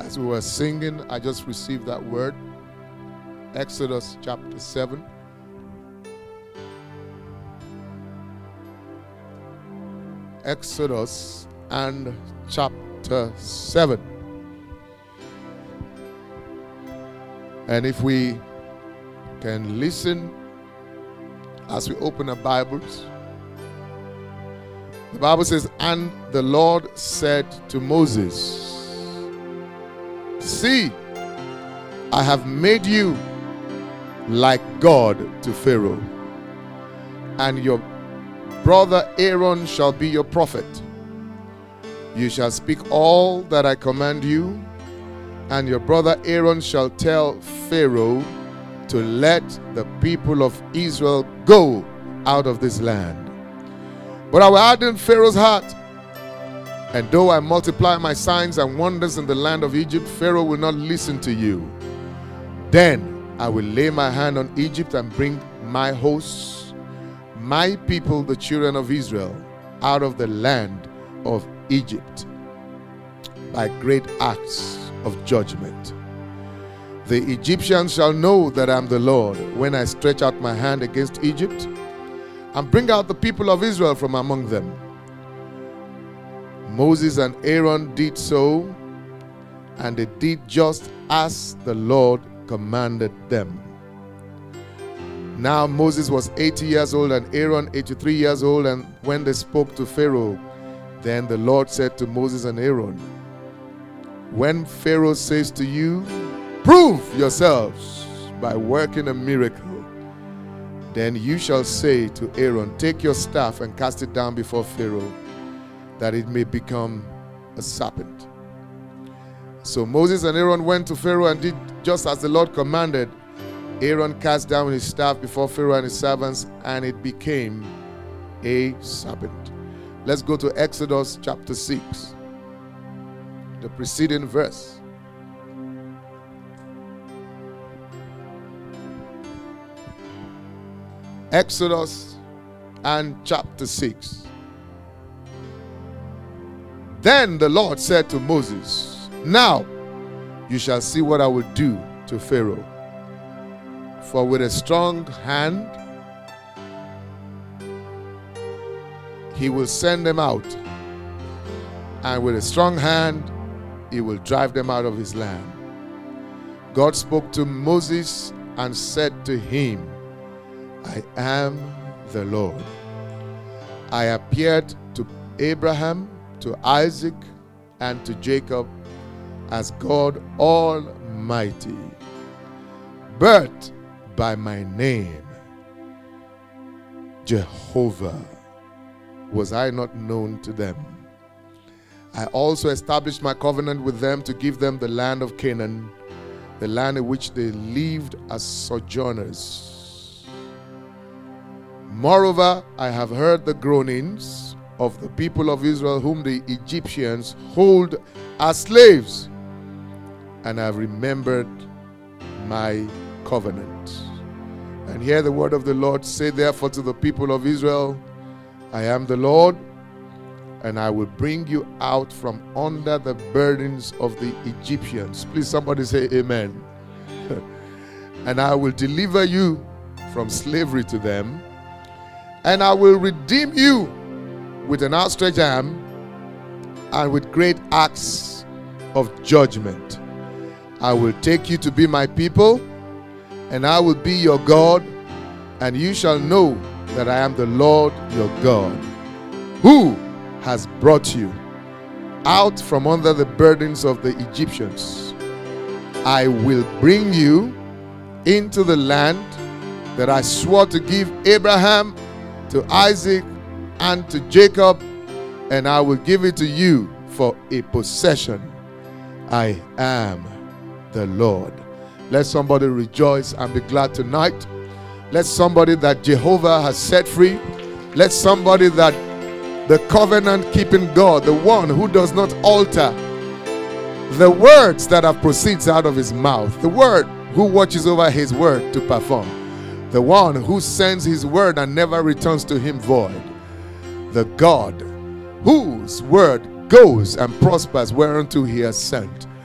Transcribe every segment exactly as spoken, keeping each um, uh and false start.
As we were singing, I just received that word. Exodus chapter seven. Exodus and chapter seven. And if we can listen as we open our Bibles, the Bible says, and the Lord said to Moses, see, I have made you like God to Pharaoh, and your brother Aaron shall be your prophet. You shall speak all that I command you, and your brother Aaron shall tell Pharaoh to let the people of Israel go out of this land. But I will harden Pharaoh's heart, and though I multiply my signs and wonders in the land of Egypt, Pharaoh will not listen to you. Then I will lay my hand on Egypt and bring my hosts, my people, the children of Israel, out of the land of Egypt by great acts of judgment. The Egyptians shall know that I am the Lord when I stretch out my hand against Egypt and bring out the people of Israel from among them. Moses and Aaron did so, and they did just as the Lord commanded them. Now Moses was eighty years old and Aaron eighty-three years old, and when they spoke to Pharaoh, then the Lord said to Moses and Aaron, when Pharaoh says to you, prove yourselves by working a miracle, then you shall say to Aaron, take your staff and cast it down before Pharaoh, that it may become a serpent. So Moses and Aaron went to Pharaoh and did just as the Lord commanded. Aaron cast down his staff before Pharaoh and his servants, and it became a serpent. Let's go to Exodus chapter six, the preceding verse. Exodus and chapter six. Then the Lord said to Moses, now you shall see what I will do to Pharaoh. For with a strong hand he will send them out, and with a strong hand he will drive them out of his land. God spoke to Moses and said to him, I am the Lord. I appeared to Abraham, to Isaac, and to Jacob as God Almighty, but by my name, Jehovah, was I not known to them. I also established my covenant with them to give them the land of Canaan, the land in which they lived as sojourners. Moreover, I have heard the groanings of the people of Israel, whom the Egyptians hold as slaves, and I have remembered my covenant. And hear the word of the Lord. Say therefore to the people of Israel, I am the Lord, and I will bring you out from under the burdens of the Egyptians. Please somebody say amen. And I will deliver you from slavery to them, and I will redeem you with an outstretched arm and with great acts of judgment. I will take you to be my people, and I will be your God, and you shall know that I am the Lord your God, who has brought you out from under the burdens of the Egyptians. I will bring you into the land that I swore to give Abraham, to Isaac, and to Jacob, and I will give it to you for a possession. I am the Lord. Let somebody rejoice and be glad tonight. Let somebody that Jehovah has set free, let somebody that the covenant-keeping God, the one who does not alter the words that have proceeds out of his mouth, the word who watches over his word to perform, the one who sends his word and never returns to him void, the God whose word goes and prospers whereunto he has sent,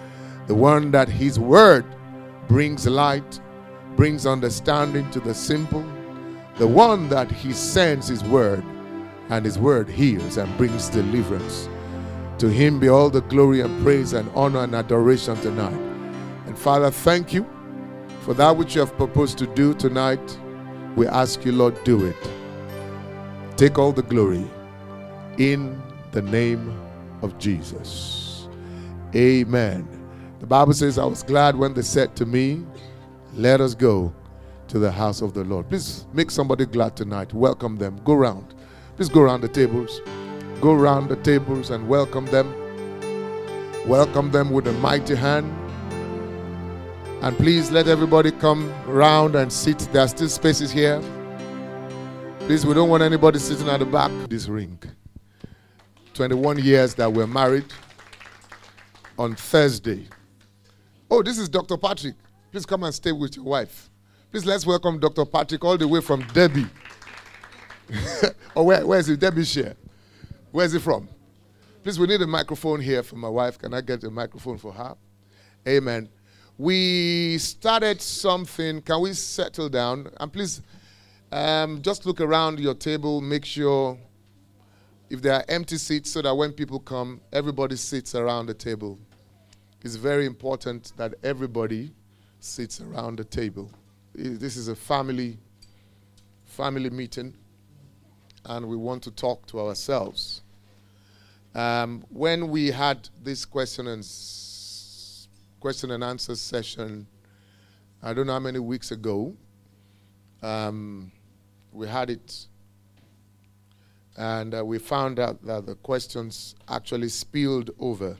The one that his word brings light, brings understanding to the simple. The one that he sends his word, and his word heals and brings deliverance. To him be all the glory and praise and honor and adoration tonight. And Father, thank you for that which you have proposed to do tonight. We ask you, Lord, do it. Take all the glory in the name of Jesus. Amen. The Bible says, I was glad when they said to me, let us go to the house of the Lord. Please make somebody glad tonight. Welcome them. Go round. Please go around the tables. Go around the tables and welcome them. Welcome them with a mighty hand. And please let everybody come round and sit. There are still spaces here. Please, we don't want anybody sitting at the back of this ring. twenty-one years that we're married on Thursday. Oh, this is Doctor Patrick. Please come and stay with your wife. Please, let's welcome Doctor Patrick all the way from Debbie. Oh, where, where is it? Derbyshire. Where is he from? Please, we need a microphone here for my wife. Can I get a microphone for her? Amen. We started something. Can we settle down? And please, um, just look around your table. Make sure if there are empty seats so that when people come, everybody sits around the table. It's very important that everybody sits around the table. This is a family, family meeting, and we want to talk to ourselves. Um, when we had this question and s- question and answer session, I don't know how many weeks ago, um, we had it, and uh, we found out that the questions actually spilled over.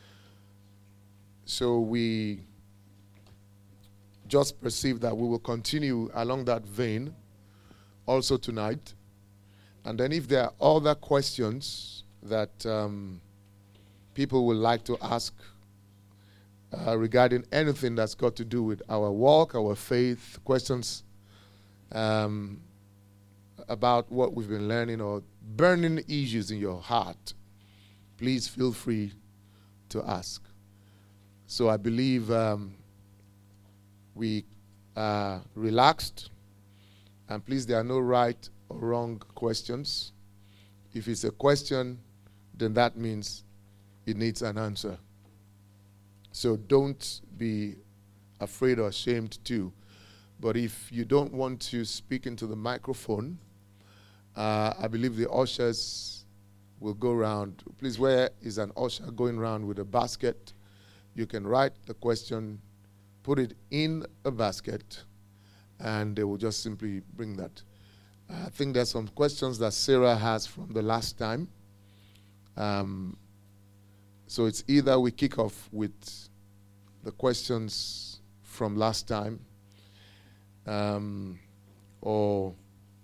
So we just perceived that we will continue along that vein also tonight. And then if there are other questions that um, people would like to ask uh, regarding anything that's got to do with our walk, our faith, questions um, about what we've been learning or burning issues in your heart, please feel free to ask. So I believe um, we are relaxed, and please, there are no right or wrong questions. If it's a question, then that means it needs an answer. So don't be afraid or ashamed to. But if you don't want to speak into the microphone, uh, I believe the ushers will go around. Please, where is an usher going around with a basket? You can write the question, put it in a basket, and they will just simply bring that. I think there's some questions that Sarah has from the last time. Um, so it's either we kick off with the questions from last time, um, or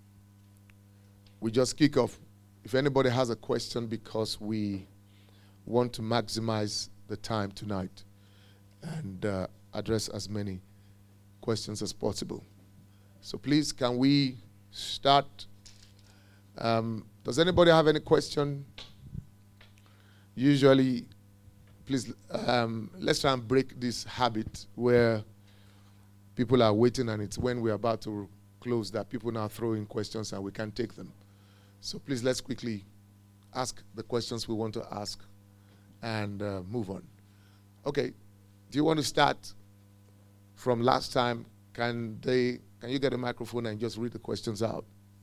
we just kick off. If anybody has a question, because we want to maximize the time tonight and uh, address as many questions as possible. So please, can we start? Um, does anybody have any question? Usually, please, um, let's try and break this habit where people are waiting and it's when we're about to close that people now throw in questions and we can't take them. So please, let's quickly ask the questions we want to ask and uh, move on. Okay, do you want to start from last time? Can they? Can you get a microphone and just read the questions out?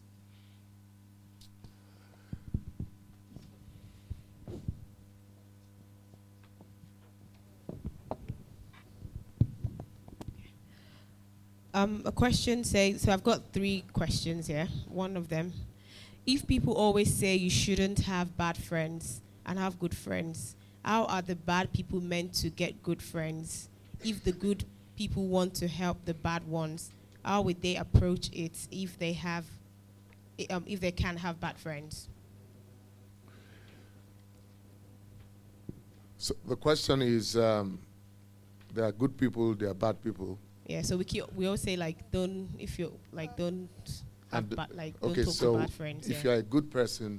Um, a question says, so I've got three questions here. One of them, if people always say you shouldn't have bad friends and have good friends, how are the bad people meant to get good friends? If the good people want to help the bad ones, how would they approach it if they have, um, if they can have bad friends? So the question is, um, there are good people, there are bad people. Yeah, so we keep, we all say like don't if you like don't have And bad like don't okay, talk so to bad friends. if Yeah. you're a good person,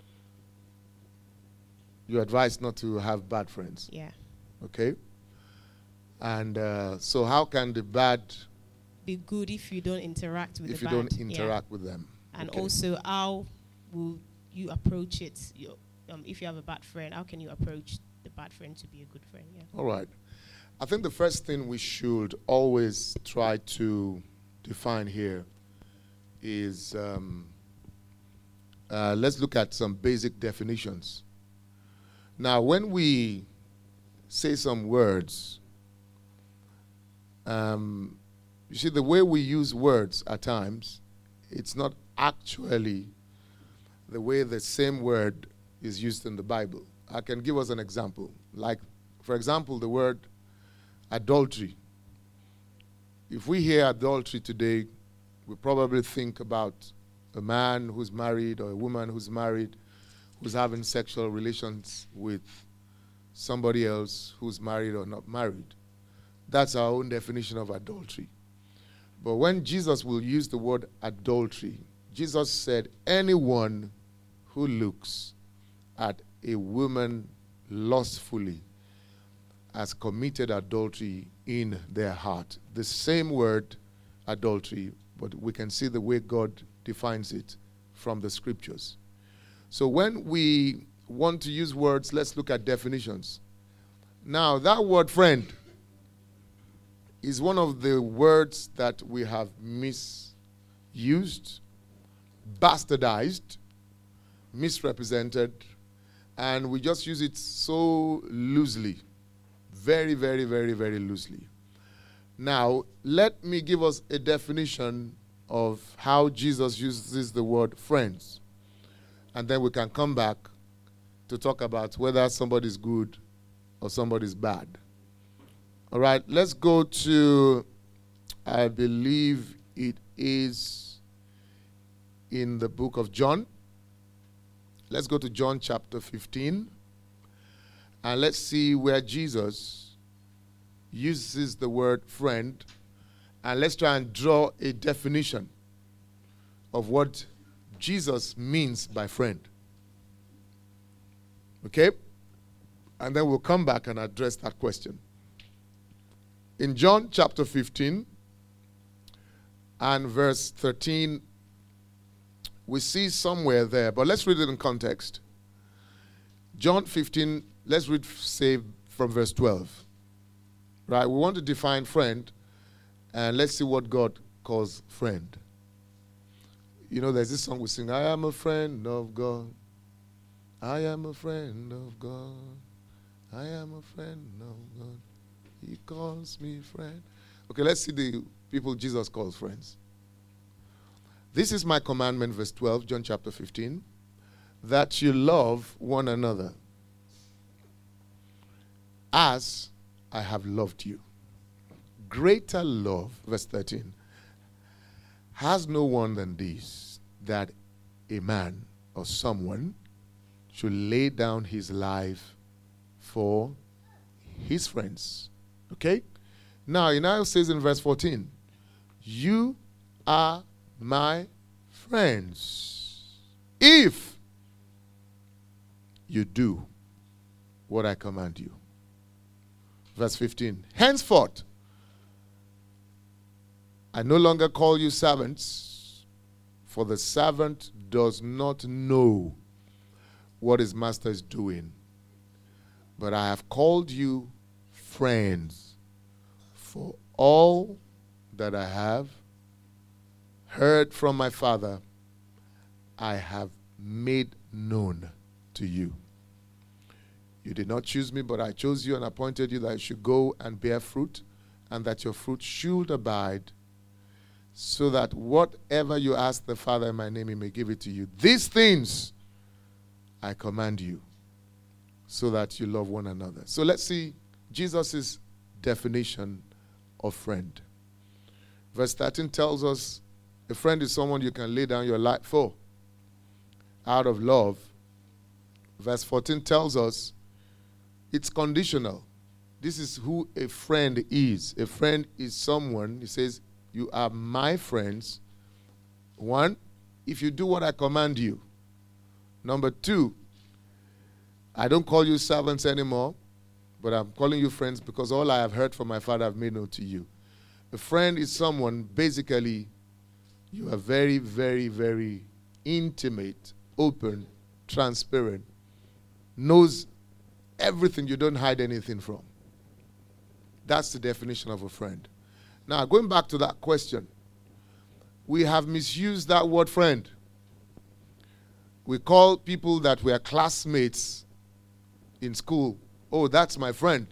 you advise not to have bad friends. Yeah. Okay? And uh, so how can the bad be good if you don't interact with if the you bad? don't interact Yeah. with them? And Okay. also, how will you approach it? You, um, if you have a bad friend, how can you approach the bad friend to be a good friend? Yeah. All right. I think the first thing we should always try to define here is um, uh, let's look at some basic definitions. Now, when we say some words, um, you see, the way we use words at times, it's not actually the way the same word is used in the Bible. I can give us an example. Like, for example, the word adultery. If we hear adultery today, we probably think about a man who's married or a woman who's married who's having sexual relations with somebody else who's married or not married. That's our own definition of adultery. But when Jesus will use the word adultery, Jesus said, anyone who looks at a woman lustfully has committed adultery in their heart. The same word, adultery, but we can see the way God defines it from the scriptures. So when we want to use words, let's look at definitions. Now, that word friend is one of the words that we have misused, bastardized, misrepresented, and we just use it so loosely. Very, very, very, very loosely. Now, let me give us a definition of how Jesus uses the word friends. And then we can come back to talk about whether somebody's good or somebody's bad. All right, let's go to, I believe it is in the book of John. Let's go to John chapter fifteen. And let's see where Jesus uses the word friend. And let's try and draw a definition of what Jesus means by friend. Okay? And then we'll come back and address that question. In John chapter fifteen and verse thirteen, we see somewhere there, but let's read it in context. John fifteen, let's read, say, from verse twelve. Right? We want to define friend, and let's see what God calls friend. You know, there's this song we sing, I am a friend of God. I am a friend of God. I am a friend of God. He calls me friend. Okay, let's see the people Jesus calls friends. This is my commandment, verse twelve, John chapter fifteen, that you love one another as I have loved you. Greater love, verse thirteen, has no one than this, that a man or someone should lay down his life for his friends. Okay? Now, it now says in verse fourteen, you are my friends if you do what I command you. Verse fifteen, henceforth, I no longer call you servants, for the servant does not know what his master is doing. But I have called you friends, for all that I have heard from my Father, I have made known to you. You did not choose me, but I chose you and appointed you that you should go and bear fruit, and that your fruit should abide, so that whatever you ask the Father in my name, he may give it to you. These things I command you, so that you love one another. So let's see Jesus' definition of friend. Verse thirteen tells us a friend is someone you can lay down your life for out of love. Verse fourteen tells us it's conditional. This is who a friend is. A friend is someone, he says, you are my friends. One, if you do what I command you. Number two, I don't call you servants anymore, but I'm calling you friends because all I have heard from my Father I've made known to you. A friend is someone, basically, you are very, very, very intimate, open, transparent, knows everything, you don't hide anything from. That's the definition of a friend. Now, going back to that question, we have misused that word friend. We call people that were classmates in school, oh, that's my friend.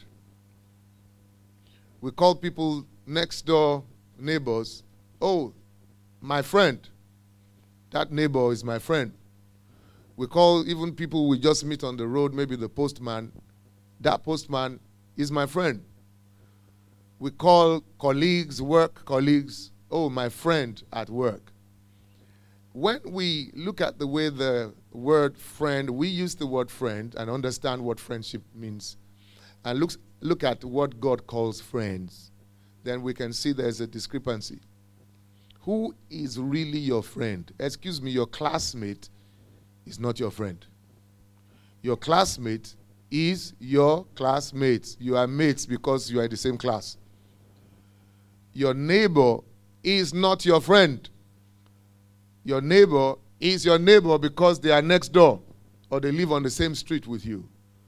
We call people next door neighbors, oh, my friend. That neighbor is my friend. We call even people we just meet on the road, maybe the postman, that postman is my friend. We call colleagues, work colleagues, oh, my friend at work. When we look at the way the word friend, we use the word friend and understand what friendship means, and look, look at what God calls friends, then we can see there's a discrepancy. Who is really your friend? Excuse me, your classmate is not your friend. Your classmate is your classmate. You are mates because you are in the same class. Your neighbor is not your friend. Your neighbor is your neighbor because they are next door or they live on the same street with you.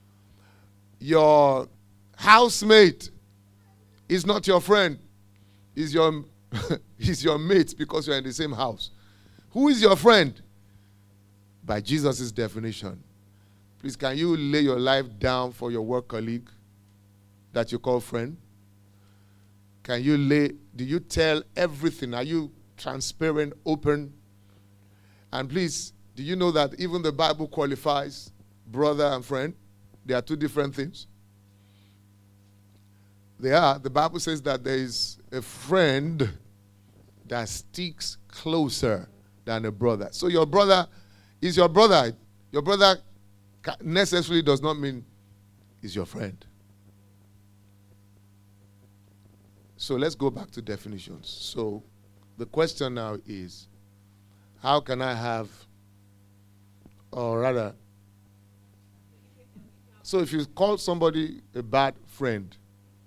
Your housemate is not your friend. Is your He's your mate because you're in the same house. Who is your friend? By Jesus' definition. Please, can you lay your life down for your work colleague that you call friend? Can you lay, do you tell everything? Are you transparent, open? And please, do you know that even the Bible qualifies brother and friend? They are two different things. They are. The Bible says that there is a friend that sticks closer than a brother. So your brother is your brother. Your brother necessarily does not mean is your friend. So let's go back to definitions. So the question now is, how can I have, or rather, so if you call somebody a bad friend,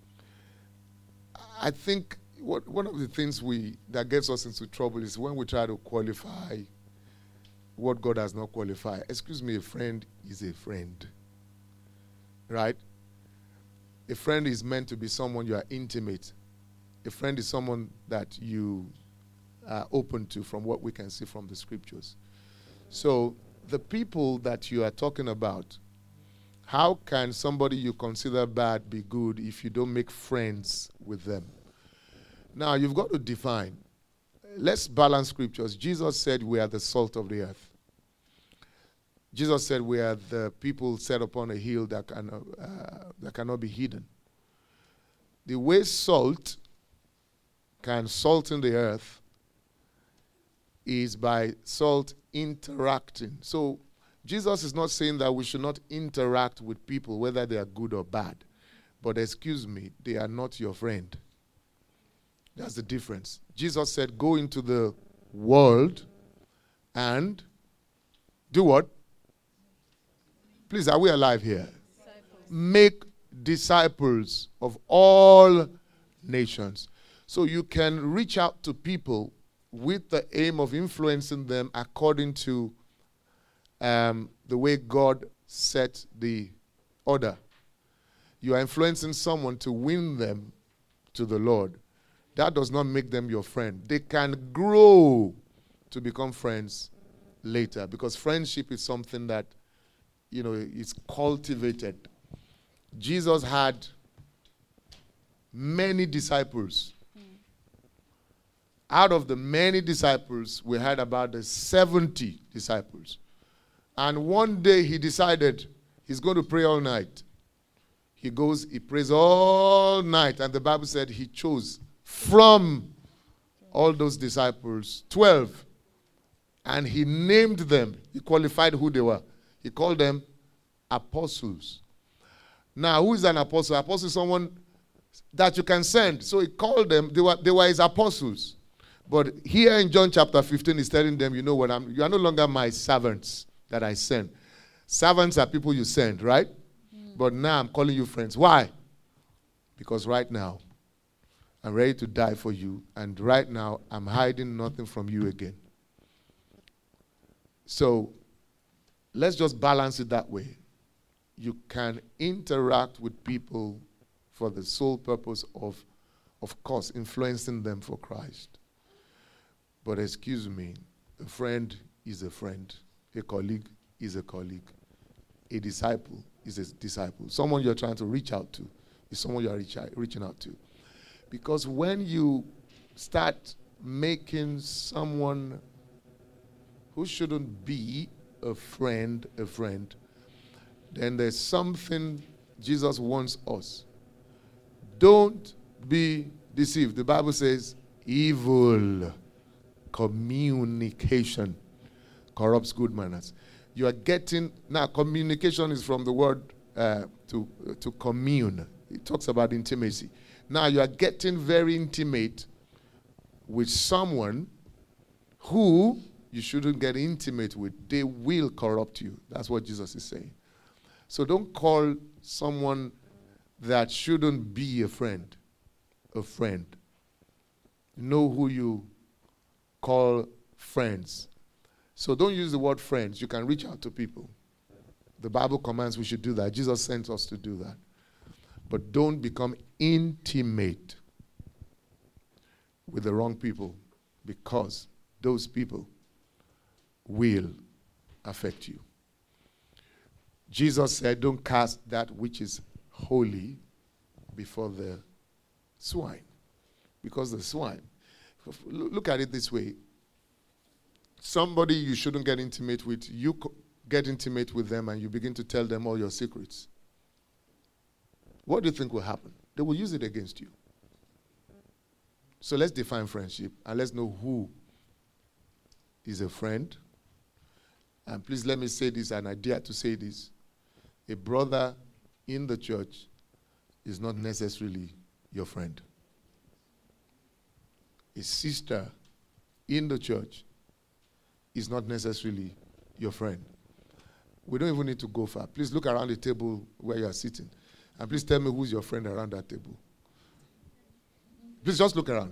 I think what, one of the things we that gets us into trouble is when we try to qualify what God has not qualified. Excuse me, a friend is a friend. Right? A friend is meant to be someone you are intimate. A friend is someone that you are open to from what we can see from the scriptures. So the people that you are talking about, how can somebody you consider bad be good if you don't make friends with them? Now, you've got to define. Let's balance scriptures. Jesus said we are the salt of the earth. Jesus said we are the people set upon a hill that, can, uh, that cannot be hidden. The way salt can salten the earth is by salt interacting. So Jesus is not saying that we should not interact with people, whether they are good or bad. But excuse me, they are not your friend. That's the difference. Jesus said, go into the world and do what? Please, are we alive here? Disciples. Make disciples of all nations. So you can reach out to people with the aim of influencing them according to um, the way God set the order. You are influencing someone to win them to the Lord. That does not make them your friend. They can grow to become friends later, because friendship is something that, you know, is cultivated. Jesus had many disciples. Mm. Out of the many disciples, we heard about the seventy disciples. And one day he decided he's going to pray all night. He goes, he prays all night, and the Bible said he chose from all those disciples twelve, and he named them. He qualified who they were. He called them apostles. Now, who is an apostle? Apostle is someone that you can send. So he called them, they were, they were his apostles. But here in John chapter fifteen, he's telling them, you know what, I'm, you are no longer my servants that I send. Servants are people you send, right? Mm. but now I'm calling you friends. Why? Because right now, I'm ready to die for you, and right now, I'm hiding nothing from you again. So, let's just balance it that way. You can interact with people for the sole purpose of, of course, influencing them for Christ. But excuse me, a friend is a friend. A colleague is a colleague. A disciple is a disciple. Someone you're trying to reach out to is someone you're reach out, reaching out to. Because when you start making someone who shouldn't be a friend a friend, then there's something Jesus wants us. Don't be deceived. The Bible says evil communication corrupts good manners. You are getting, now communication is from the word uh, to, uh, to commune. It talks about intimacy. Now you are getting very intimate with someone who you shouldn't get intimate with. They will corrupt you. That's what Jesus is saying. So don't call someone that shouldn't be a friend a friend. Know who you call friends. So don't use the word friends. You can reach out to people. The Bible commands we should do that. Jesus sent us to do that. But don't become intimate with the wrong people, because those people will affect you. Jesus said, don't cast that which is holy before the swine. Because the swine, look at it this way. Somebody you shouldn't get intimate with, you get intimate with them and you begin to tell them all your secrets. What do you think will happen? They will use it against you. So let's define friendship and let's know who is a friend. And please let me say this, and I dare to say this. A brother in the church is not necessarily your friend. A sister in the church is not necessarily your friend. We don't even need to go far. Please look around the table where you are sitting. And please tell me who's your friend around that table. Please just look around.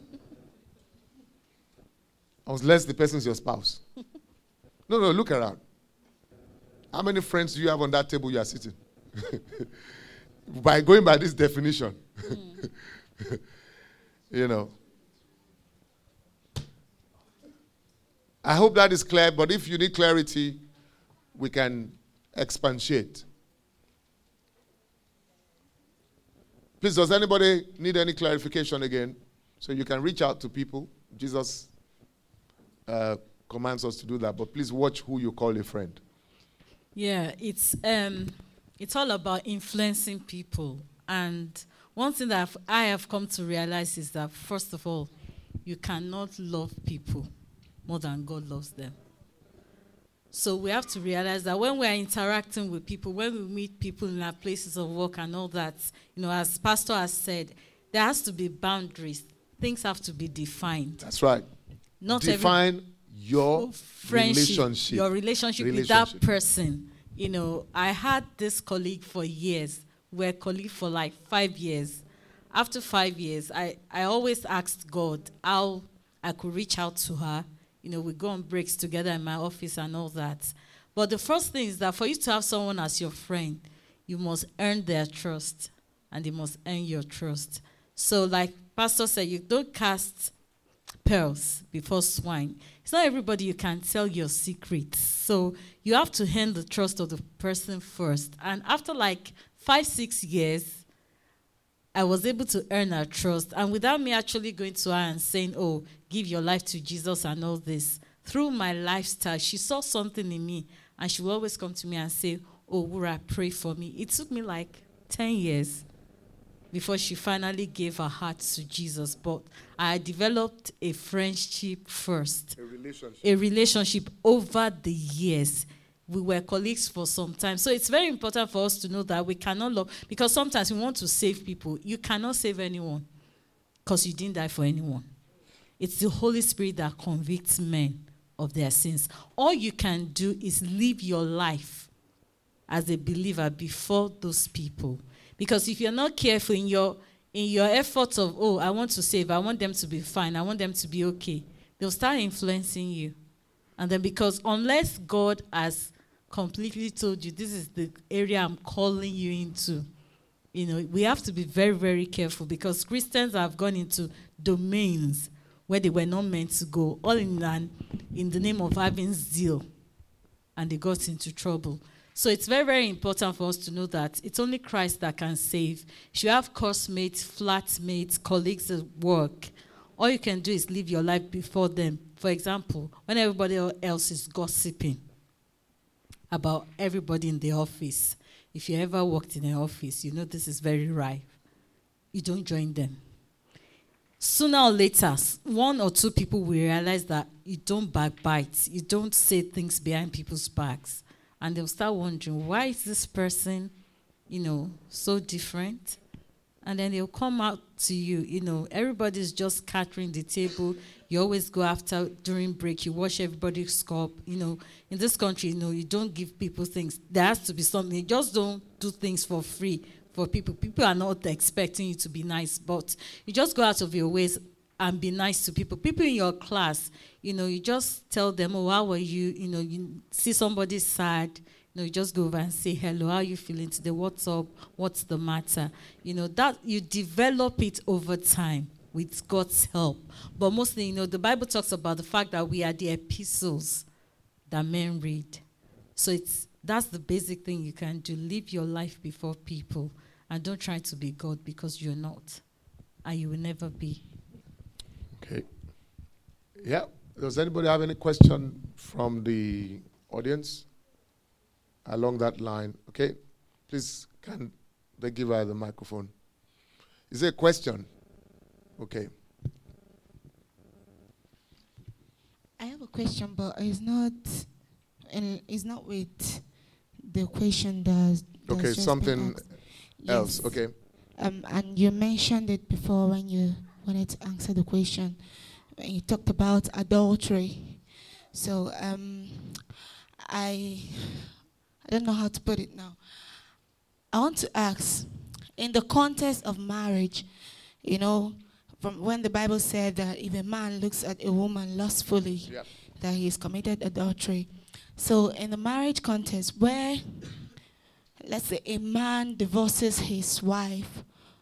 Unless the person is your spouse. No, no, look around. How many friends do you have on that table you are sitting? By going by this definition. Mm. You know. I hope that is clear, but if you need clarity, we can expatiate. Please, does anybody need any clarification again? So you can reach out to people. Jesus uh, commands us to do that, but please watch who you call a friend. Yeah, it's um, it's all about influencing people. And one thing that I've, I have come to realize is that, first of all, you cannot love people more than God loves them. So we have to realize that when we are interacting with people, when we meet people in our places of work and all that, you know, as Pastor has said, there has to be boundaries. Things have to be defined. That's right. Not Define every, your relationship. Your relationship, relationship with that person. You know, I had this colleague for years. We were colleagues for like five years. After five years, I, I always asked God how I could reach out to her. You know, we go on breaks together in my office and all that. But the first thing is that for you to have someone as your friend, you must earn their trust, and they must earn your trust. So like Pastor said, you don't cast pearls before swine. It's not everybody you can tell your secrets. So you have to earn the trust of the person first. And after like five, six years, I was able to earn her trust. And without me actually going to her and saying, oh, give your life to Jesus and all this, through my lifestyle, she saw something in me. And she will always come to me and say, oh, Wura, pray for me. It took me like ten years before she finally gave her heart to Jesus. But I developed a friendship first. A relationship. A relationship over the years. We were colleagues for some time. So it's very important for us to know that we cannot love, because sometimes we want to save people. You cannot save anyone because you didn't die for anyone. It's the Holy Spirit that convicts men of their sins. All you can do is live your life as a believer before those people. Because if you're not careful in your in your efforts of, oh, I want to save, I want them to be fine, I want them to be okay, they'll start influencing you. And then because unless God has completely told you, this is the area I'm calling you into, you know, we have to be very, very careful, because Christians have gone into domains where they were not meant to go, all in, an, in the name of having zeal, and they got into trouble. So it's very, very important for us to know that it's only Christ that can save. If you have course mates, flatmates, colleagues at work, all you can do is live your life before them. For example, when everybody else is gossiping about everybody in the office, if you ever worked in an office, you know this is very rife. You don't join them. Sooner or later, one or two people will realize that you don't backbite, you don't say things behind people's backs. And they'll start wondering, why is this person, you know, so different? And then they'll come out to you, you know, everybody's just scattering the table. You always go after, during break, you wash everybody's cup. You know, in this country, you know, you don't give people things. There has to be something. You just don't do things for free for people. People are not expecting you to be nice, but you just go out of your ways and be nice to people. People in your class, you know, you just tell them, oh, how are you? You know, you see somebody sad, you know, you just go over and say, hello, how are you feeling today? What's up? What's the matter? You know, that you develop it over time with God's help. But mostly, you know, the Bible talks about the fact that we are the epistles that men read. So it's that's the basic thing you can do. Live your life before people, and don't try to be God, because you're not, and you will never be. Okay. Yeah. Does anybody have any question from the audience along that line? Okay. Please, can they give her the microphone? Is there a question? Okay. I have a question, but it's not, and it's not with the question that's, that's okay, just something been else. Yes. Okay. Um, and you mentioned it before when you wanted to answer the question, when you talked about adultery. So um, I, I don't know how to put it now. I want to ask, in the context of marriage, you know, from when the Bible said that if a man looks at a woman lustfully, Yep. that he's committed adultery. So in the marriage context, where, let's say, a man divorces his wife,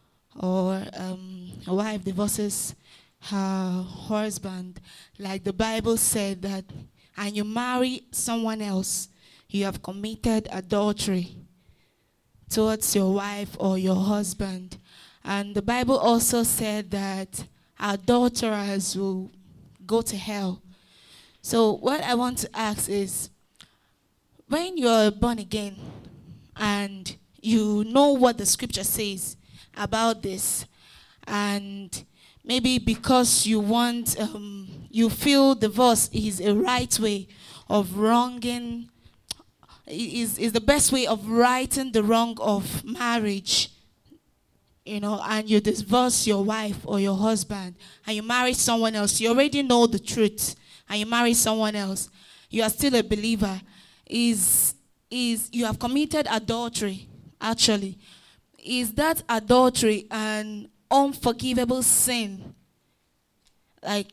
or um, a wife divorces her husband, like the Bible said that, and you marry someone else, you have committed adultery towards your wife or your husband. And the Bible also said that adulterers will go to hell. So what I want to ask is, when you're born again and you know what the scripture says about this, and maybe because you want, um, you feel divorce is a right way of wronging, is, is the best way of righting the wrong of marriage, you know, and you divorce your wife or your husband, and you marry someone else, you already know the truth, and you marry someone else, you are still a believer, is, is you have committed adultery, actually. Is that adultery an unforgivable sin? Like,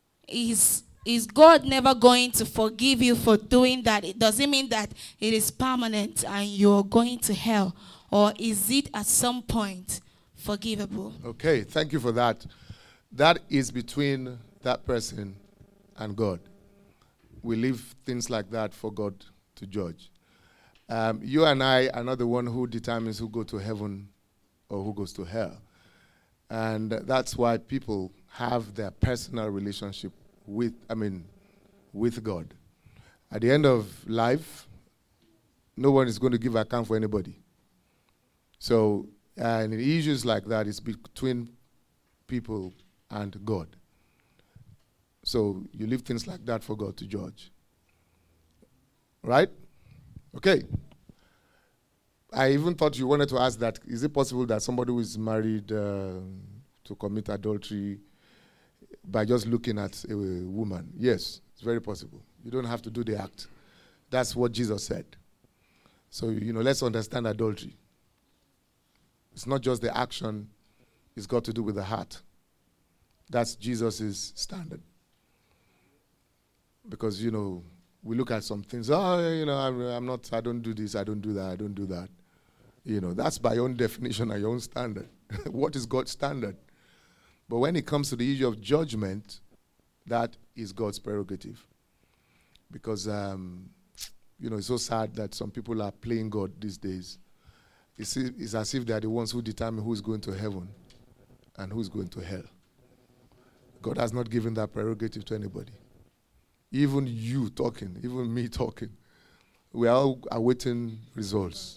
is, is God never going to forgive you for doing that? It doesn't mean that it is permanent and you're going to hell. Or is it at some point forgivable? Okay, thank you for that. That is between that person and God. We leave things like that for God to judge. Um, you and I are not the one who determines who go to heaven or who goes to hell. And that's why people have their personal relationship with, I mean, with God. At the end of life, no one is going to give account for anybody. So, and in issues like that, it's between people and God. So you leave things like that for God to judge. Right? Okay. I even thought you wanted to ask that, is it possible that somebody who is married uh, to commit adultery by just looking at a woman? Yes, it's very possible. You don't have to do the act. That's what Jesus said. So, you know, let's understand adultery. It's not just the action, it's got to do with the heart. That's Jesus' standard. Because, you know, we look at some things, oh, you know, I'm, I'm not, I don't do this, I don't do that, I don't do that. You know, that's by your own definition and your own standard. What is God's standard? But when it comes to the issue of judgment, that is God's prerogative. Because, um, you know, it's so sad that some people are playing God these days. It's, it's as if they are the ones who determine who's going to heaven and who's going to hell. God has not given that prerogative to anybody. Even you talking, even me talking, we are all awaiting results.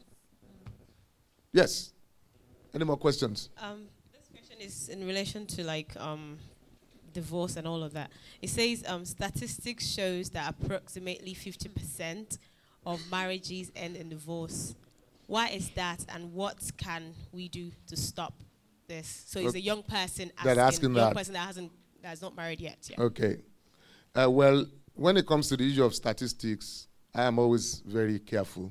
Yes. Any more questions? Um, this question is in relation to like um, divorce and all of that. It says um, statistics shows that approximately fifty percent of marriages end in divorce. Why is that, and what can we do to stop this? So it's a young person asking, asking young that. person that hasn't, that's not married yet. Yeah. Okay. Uh, well, when it comes to the issue of statistics, I am always very careful.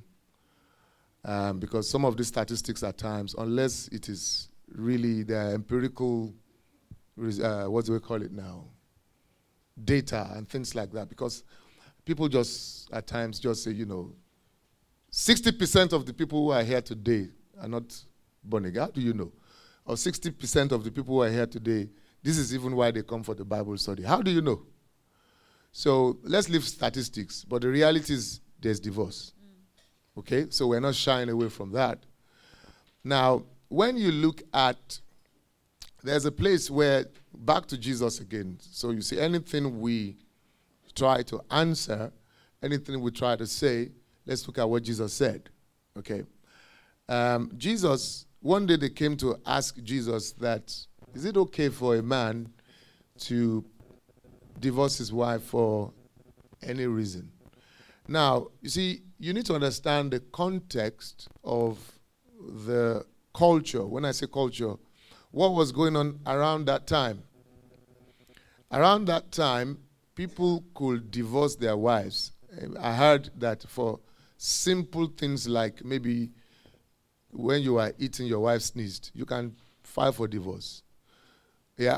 Um, because some of these statistics at times, unless it is really the empirical, uh, what do we call it now, data and things like that, because people just at times just say, you know, sixty percent of the people who are here today are not born again. How do you know? Or sixty percent of the people who are here today, this is even why they come for the Bible study. How do you know? So let's leave statistics, but the reality is there's divorce. Okay, so we're not shying away from that. Now, when you look at, there's a place where, back to Jesus again. So you see, anything we try to answer, anything we try to say, let's look at what Jesus said. Okay, um, Jesus, one day they came to ask Jesus that, is it okay for a man to divorce his wife for any reason? Now, you see, you need to understand the context of the culture. When I say culture, what was going on around that time? Around that time, people could divorce their wives. I heard that for simple things like maybe when you are eating, your wife sneezed, you can file for divorce. Yeah.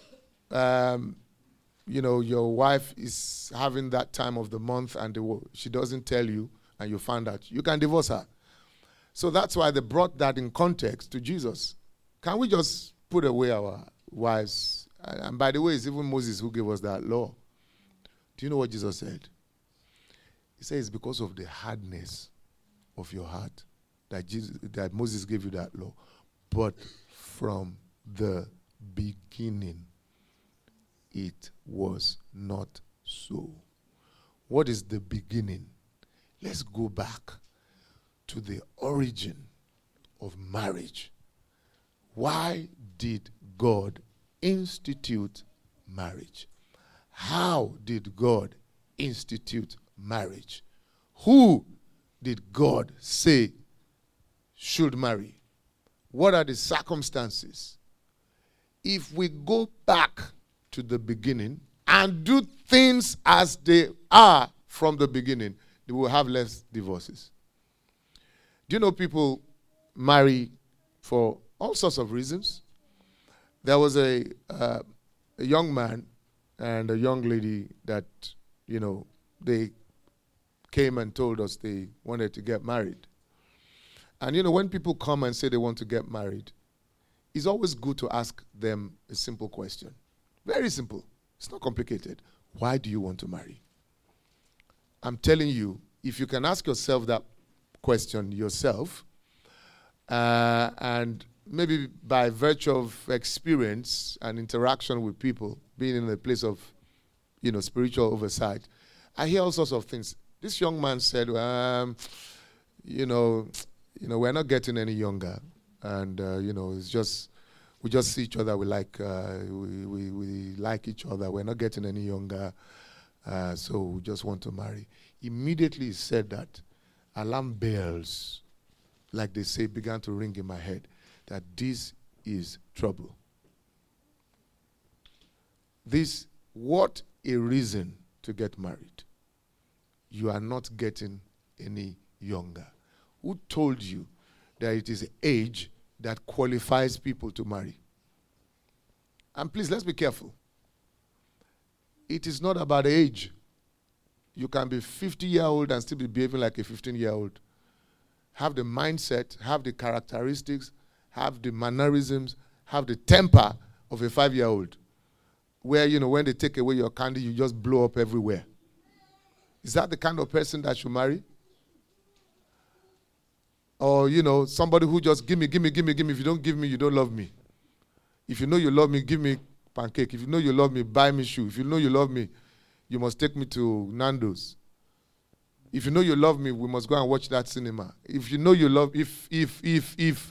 Um, you know, your wife is having that time of the month and the, she doesn't tell you and you find out, you can divorce her. So that's why they brought that in context to Jesus. Can we just put away our wives? And by the way, it's even Moses who gave us that law. Do you know what Jesus said? He says, because of the hardness of your heart that, Jesus, that Moses gave you that law. But from the beginning, it was not so. What is the beginning? Let's go back to the origin of marriage. Why did God institute marriage? How did God institute marriage? Who did God say should marry? What are the circumstances? If we go back to the beginning and do things as they are from the beginning, they will have less divorces. Do you know people marry for all sorts of reasons? There was a, uh, a young man and a young lady that, you know, they came and told us they wanted to get married. And, you know, when people come and say they want to get married, it's always good to ask them a simple question. Very simple. It's not complicated. Why do you want to marry? I'm telling you, if you can ask yourself that question yourself, uh, and maybe by virtue of experience and interaction with people, being in a place of, you know, spiritual oversight, I hear all sorts of things. This young man said, um, you know, you know, we're not getting any younger, and uh, you know, it's just we just see each other. We like uh, we, we we like each other. We're not getting any younger, uh, so we just want to marry. Immediately he said that, alarm bells, like they say, began to ring in my head. That this is trouble. This, what a reason to get married. You are not getting any younger. Who told you that it is age that qualifies people to marry? And please, let's be careful. It is not about age. You can be fifty-year-old and still be behaving like a fifteen-year-old. Have the mindset, have the characteristics, have the mannerisms, have the temper of a five-year-old. Where, you know, when they take away your candy, you just blow up everywhere. Is that the kind of person that you marry? Or, you know, somebody who just give me, give me, give me, give me. If you don't give me, you don't love me. If you know you love me, give me pancake. If you know you love me, buy me shoe. If you know you love me, you must take me to Nando's. If you know you love me, we must go and watch that cinema. If you know you love, if, if, if, if.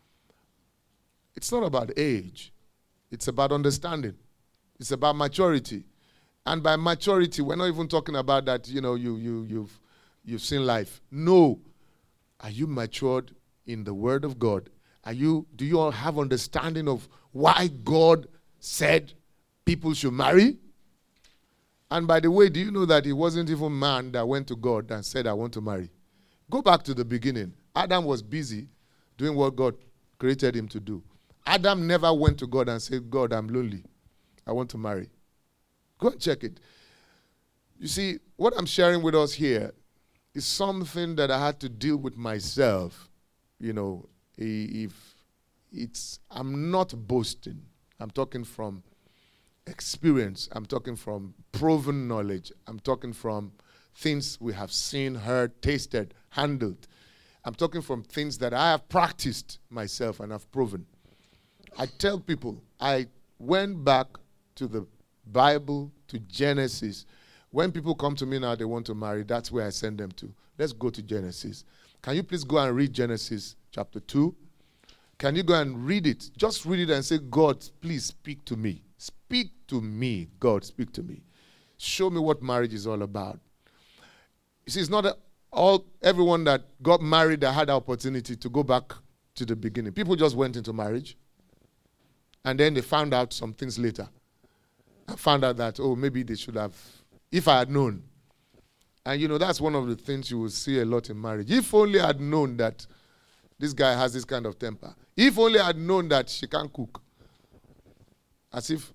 It's not about age. It's about understanding. It's about maturity. And by maturity, we're not even talking about that, you know, you, you, you've, you've seen life. No. Are you matured in the Word of God? Are you, do you all have understanding of why God said people should marry? And by the way, do you know that it wasn't even man that went to God and said, I want to marry? Go back to the beginning. Adam was busy doing what God created him to do. Adam never went to God and said, God, I'm lonely. I want to marry. Go and check it. You see, what I'm sharing with us here is something that I had to deal with myself. You know, if it's, I'm not boasting. I'm talking from experience. I'm talking from proven knowledge. I'm talking from things we have seen, heard, tasted, handled. I'm talking from things that I have practiced myself and have proven. I tell people, I went back to the Bible, to Genesis. When people come to me now, they want to marry, that's where I send them to. Let's go to Genesis. Can you please go and read Genesis chapter two? Can you go and read it? Just read it and say, God, please speak to me. Speak to me, God, speak to me. Show me what marriage is all about. You see, it's not a, all everyone that got married that had the opportunity to go back to the beginning. People just went into marriage, and then they found out some things later. I found out that, oh, maybe they should have, if I had known. And, you know, that's one of the things you will see a lot in marriage. If only I had known that this guy has this kind of temper. If only I had known that she can't cook. As if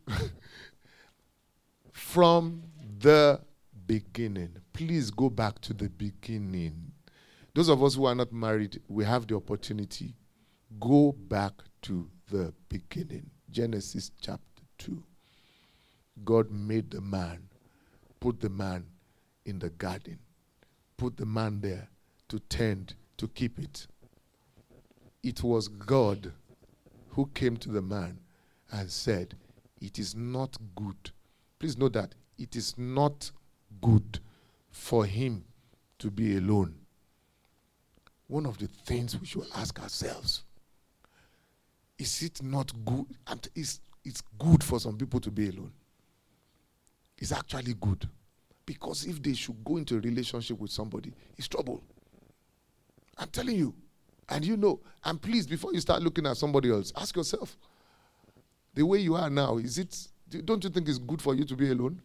from the beginning. Please go back to the beginning. Those of us who are not married, we have the opportunity. Go back to the beginning. Genesis chapter two. God made the man, put the man in the garden, put the man there to tend, to keep it. It was God who came to the man and said, it is not good. Please know that it is not good for him to be alone. One of the things we should ask ourselves, is it not good? It's, it's good for some people to be alone. It's actually good. Because if they should go into a relationship with somebody, it's trouble. I'm telling you. And you know, and please, before you start looking at somebody else, ask yourself, the way you are now, is it, don't you think it's good for you to be alone?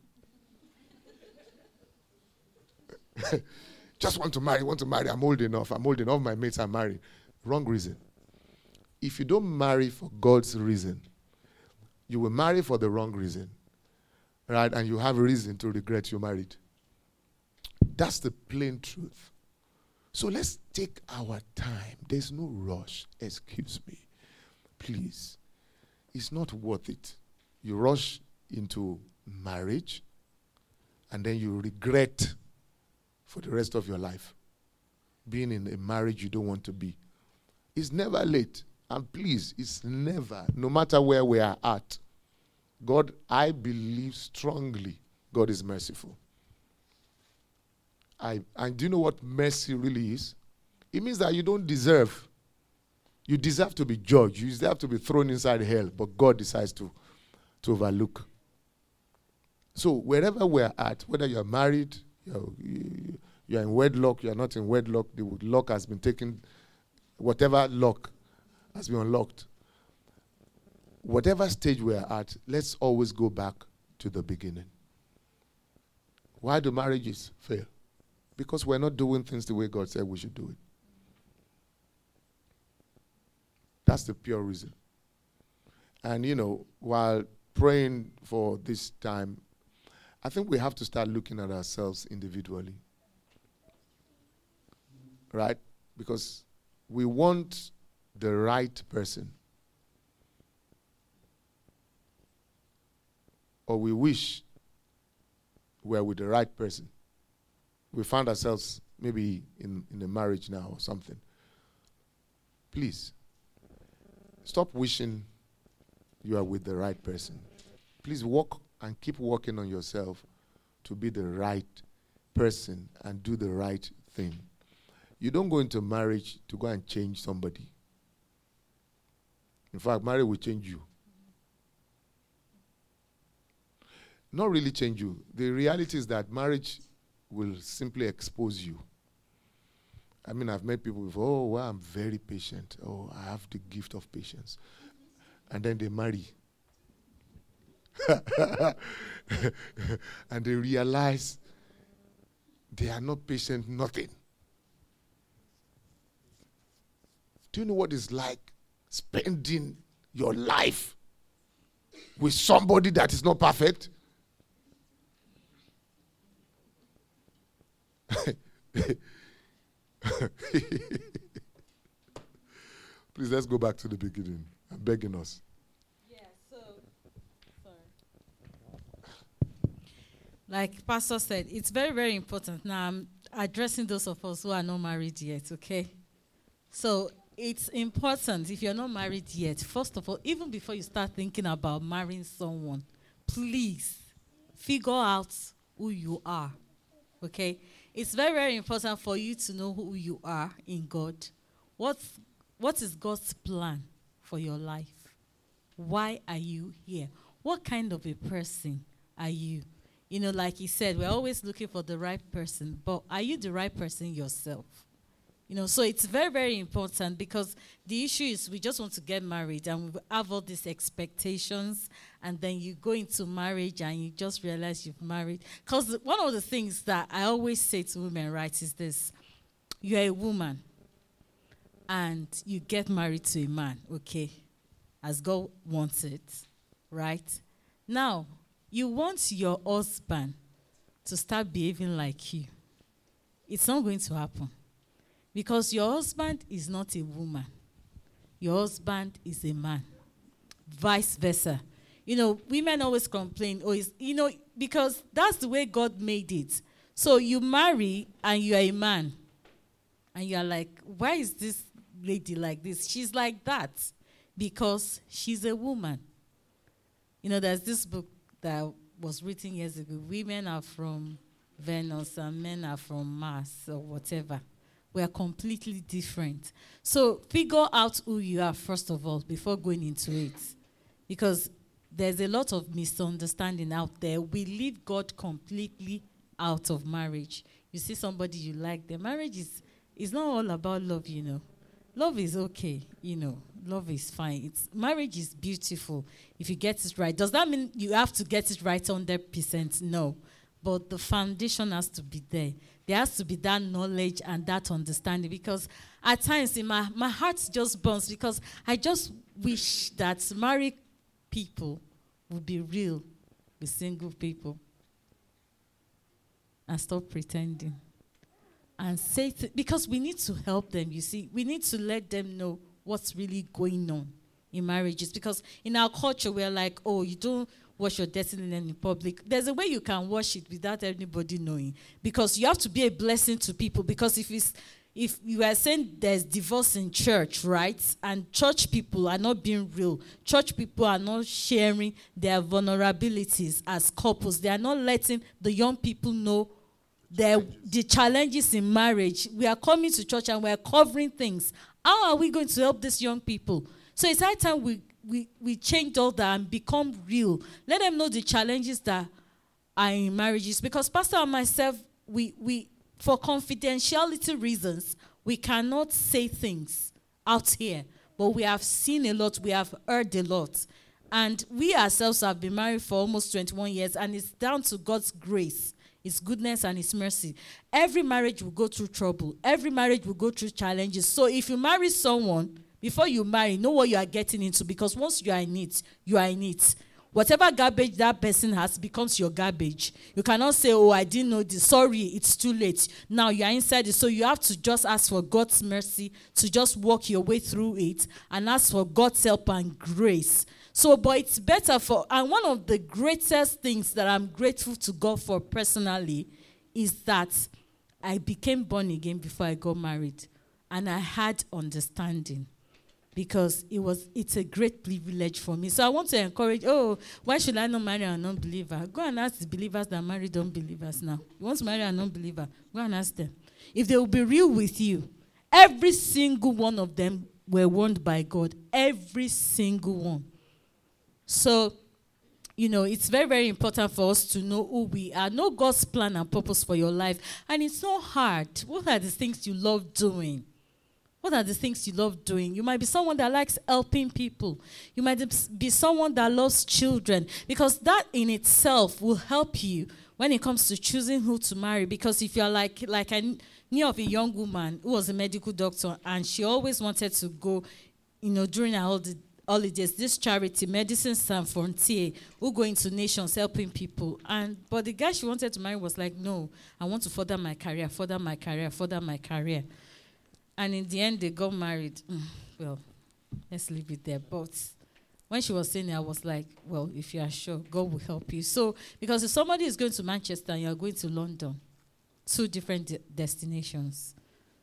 Just want to marry, want to marry, I'm old enough, I'm old enough, my mates are married. Wrong reason. If you don't marry for God's reason, you will marry for the wrong reason. Right? And you have a reason to regret you married. That's the plain truth. So let's take our time. There's no rush. Excuse me. Please. It's not worth it. You rush into marriage and then you regret for the rest of your life being in a marriage you don't want to be. It's never late. And please, it's never, no matter where we are at, God, I believe strongly God is merciful. I, and do you know what mercy really is? It means that you don't deserve. You deserve to be judged. You deserve to be thrown inside hell. But God decides to, to overlook. So wherever we're at, whether you're married, you're, you're in wedlock, you're not in wedlock, the lock has been taken, whatever lock has been unlocked. Whatever stage we're at, let's always go back to the beginning. Why do marriages fail? Because we're not doing things the way God said we should do it. That's the pure reason. And, you know, while praying for this time, I think we have to start looking at ourselves individually. Right? Because we want the right person. Or we wish we're with the right person. We found ourselves maybe in, in a marriage now or something. Please, stop wishing you are with the right person. Please work and keep working on yourself to be the right person and do the right thing. You don't go into marriage to go and change somebody. In fact, marriage will change you. Not really change you. The reality is that marriage will simply expose you. I mean, I've met people before, oh, well, I'm very patient. Oh, I have the gift of patience. And then they marry. And they realize they are not patient, nothing. Do you know what it's like spending your life with somebody that is not perfect? Please, let's go back to the beginning. I'm begging us. Yeah, so, sorry. Like Pastor said, it's very, very important. Now, I'm addressing those of us who are not married yet, okay? So, it's important, if you're not married yet, first of all, even before you start thinking about marrying someone, please figure out who you are, okay? It's very, very important for you to know who you are in God. What's, what is God's plan for your life? Why are you here? What kind of a person are you? You know, like he said, we're always looking for the right person, but are you the right person yourself? You know, so it's very, very important, because the issue is we just want to get married and we have all these expectations, and then you go into marriage and you just realize you've married. Because one of the things that I always say to women, right, is this. You're a woman and you get married to a man, okay, as God wants it, right? Now, you want your husband to start behaving like you. It's not going to happen. Because your husband is not a woman. Your husband is a man. Vice versa. You know, women always complain, oh, it's, you know, because that's the way God made it. So you marry and you are a man. And you are like, why is this lady like this? She's like that because she's a woman. You know, there's this book that was written years ago. Women are from Venus and men are from Mars or whatever. We are completely different. So figure out who you are, first of all, before going into it. Because there's a lot of misunderstanding out there. We leave God completely out of marriage. You see somebody you like, the marriage is, is not all about love, you know. Love is okay, you know. Love is fine. It's, marriage is beautiful if you get it right. Does that mean you have to get it right one hundred percent? No. But the foundation has to be there. There has to be that knowledge and that understanding, because at times in my, my heart just burns, because I just wish that married people would be real with single people and stop pretending. And say, th- because we need to help them, you see. We need to let them know what's really going on in marriages. Because in our culture, we're like, oh, you don't wash your destiny in public. There's a way you can wash it without anybody knowing, because you have to be a blessing to people. Because if it's if you are saying there's divorce in church, right, and church people are not being real, church people are not sharing their vulnerabilities as couples, they are not letting the young people know their, the challenges in marriage. We are coming to church and we are covering things. How are we going to help these young people? So it's high time we We we change all that and become real. Let them know the challenges that are in marriages. Because Pastor and myself, we we for confidentiality reasons, we cannot say things out here. But we have seen a lot, we have heard a lot. And we ourselves have been married for almost twenty-one years, and it's down to God's grace, His goodness and His mercy. Every marriage will go through trouble. Every marriage will go through challenges. So if you marry someone, Before you marry, know what you are getting into, because once you are in it, you are in it. Whatever garbage that person has becomes your garbage. You cannot say, oh, I didn't know this. Sorry, it's too late. Now you are inside it. So you have to just ask for God's mercy to just walk your way through it and ask for God's help and grace. So, but it's better for, and one of the greatest things that I'm grateful to God for personally is that I became born again before I got married. And I had understanding. Because it was, it's a great privilege for me. So I want to encourage, oh, why should I not marry an unbeliever? Go and ask the believers that marry unbelievers now. You want to marry an unbeliever? Go and ask them. If they will be real with you, every single one of them were warned by God. Every single one. So, you know, it's very, very important for us to know who we are. Know God's plan and purpose for your life. And it's not hard. What are the things you love doing? What are the things you love doing? You might be someone that likes helping people. You might be someone that loves children, because that in itself will help you when it comes to choosing who to marry. Because if you're like, like I knew of a young woman who was a medical doctor, and she always wanted to go, you know, during her holidays, this charity, Medicine Sans Frontier, who go into nations helping people. And but the guy she wanted to marry was like, no, I want to further my career, further my career, further my career. And in the end, they got married. Mm, well, let's leave it there. But when she was saying it, I was like, well, if you are sure, God will help you. So, because if somebody is going to Manchester and you are going to London, two different de- destinations.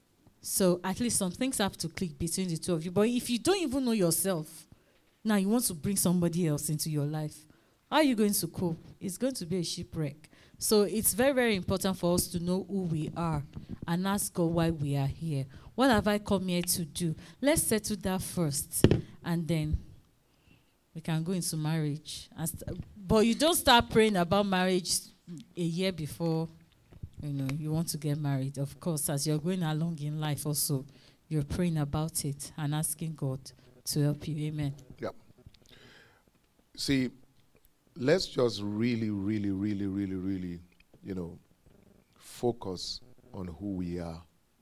So, at least some things have to click between the two of you. But if you don't even know yourself, now you want to bring somebody else into your life, how are you going to cope? It's going to be a shipwreck. So it's very, very important for us to know who we are and ask God why we are here. What have I come here to do? Let's settle that first, and then we can go into marriage. St- but you don't start praying about marriage a year before, you know, you want to get married. Of course, as you're going along in life also, you're praying about it and asking God to help you. Amen. Yeah. See, let's just really, really, really, really, really, you know, focus on who we are.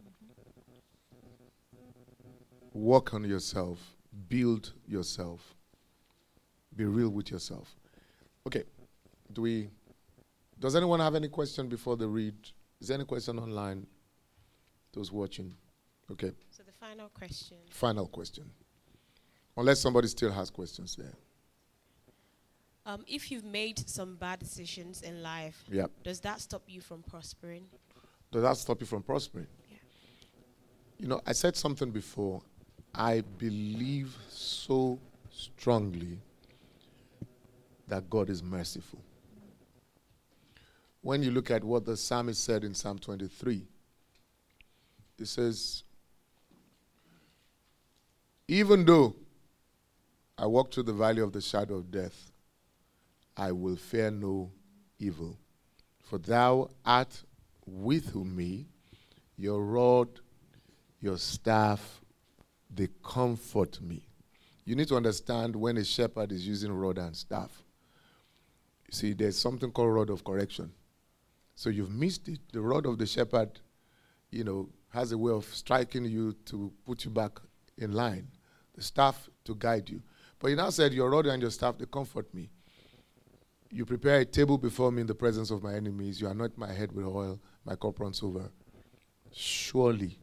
Work on yourself. Build yourself. Be real with yourself. Okay. Do we, does anyone have any question before they read? Is there any question online? Those watching. Okay. So the final question. Final question. Unless somebody still has questions there. Um, if you've made some bad decisions in life, Yep. does that stop you from prospering? Does that stop you from prospering? Yeah. You know, I said something before. I believe so strongly that God is merciful. When you look at what the psalmist said in Psalm twenty-three, it says, even though I walk through the valley of the shadow of death, I will fear no evil. For thou art with me, your rod, your staff, they comfort me. You need to understand when a shepherd is using rod and staff. You see, there's something called rod of correction. So you've missed it. The rod of the shepherd, you know, has a way of striking you to put you back in line. The staff to guide you. But he now said, your rod and your staff, they comfort me. You prepare a table before me in the presence of my enemies. You anoint my head with oil. My cup runs over. Surely,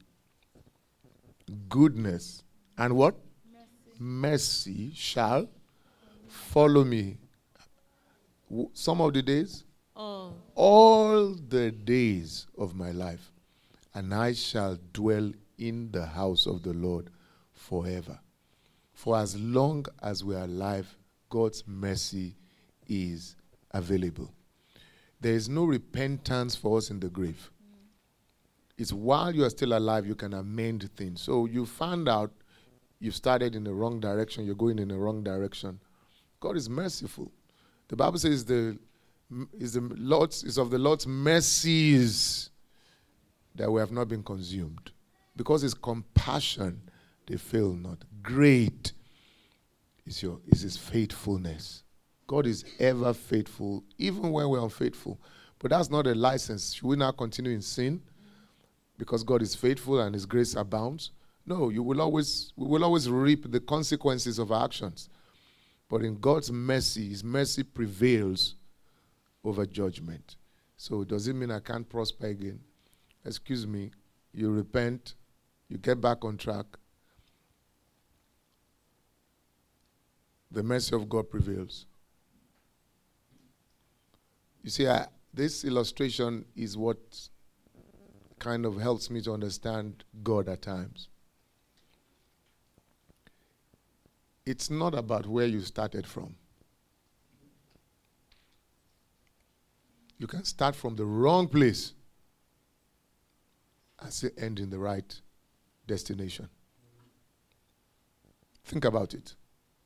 goodness and what? Mercy, Mercy shall follow me. W- some of the days? Oh. All the days of my life. And I shall dwell in the house of the Lord forever. For as long as we are alive, God's mercy is available. There is no repentance for us in the grave. Mm. It's while you are still alive, you can amend things. So you found out you've started in the wrong direction, you're going in the wrong direction. God is merciful. The Bible says the is the Lord's is of the Lord's mercies that we have not been consumed. Because his compassion, they fail not. Great is your is his faithfulness. God is ever faithful, even when we're unfaithful. But that's not a license. Should we now continue in sin? Because God is faithful and his grace abounds. No, you will always, we will always reap the consequences of our actions. But in God's mercy, His mercy prevails over judgment. So does it mean I can't prosper again? Excuse me, you repent, you get back on track. The mercy of God prevails. You see, I, this illustration is what kind of helps me to understand God at times. It's not about where you started from. You can start from the wrong place and still end in the right destination. Think about it.